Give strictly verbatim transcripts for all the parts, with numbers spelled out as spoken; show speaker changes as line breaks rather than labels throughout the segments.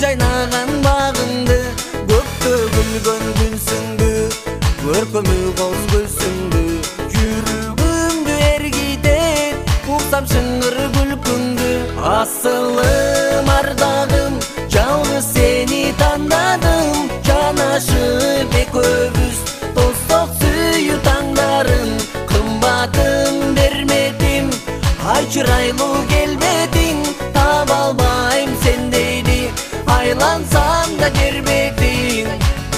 жайнаган багыңды, көктө күлгөн күнсүңдү, көркөмү коз көзсүңдү, жүрөгүмдү эргитет, уксам шыңгыр күлкүңдү. Асылым ардагым, жалгыз сени тандадым, жанашып экөөбүз достук сүйүү таңдарын. Кымбатым бермедим, ай чырайлуу келбетиң, таба албайм сендейди, айлансам да жер бетиң.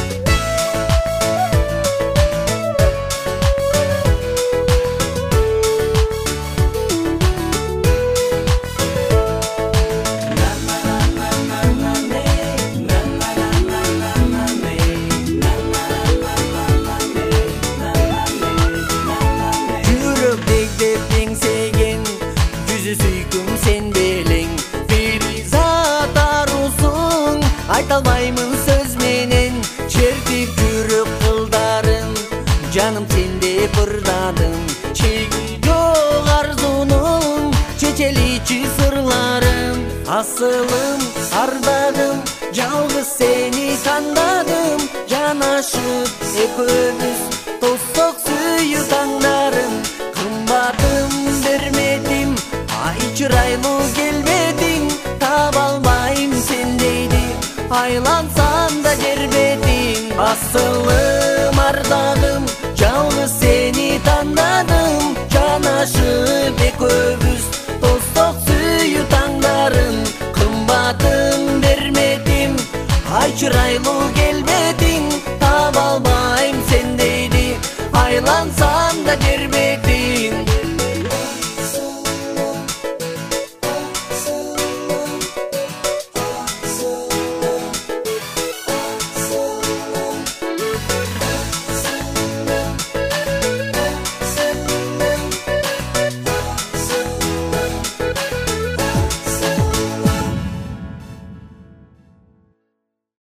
Айталбаймын сөз менен, чертип жүрөк кылдарын, жаным сенде ырдадым, чеги жок арзунун, чечеличи сырларым. Асылым ардагым, жалгыз сени тандадым, жанашып экөөбүз достук сүйүү таңдарын. Кымбатым бермедим, ай чырайлуу келбетиң, таба албайм сендейди, айлансам да жер бетиң. Асылым ардагым, жалгыз сени тандадым, жанашып экөөбүз достук сүйүү таңдарын. Кымбатым бермедим, ай чырайлуу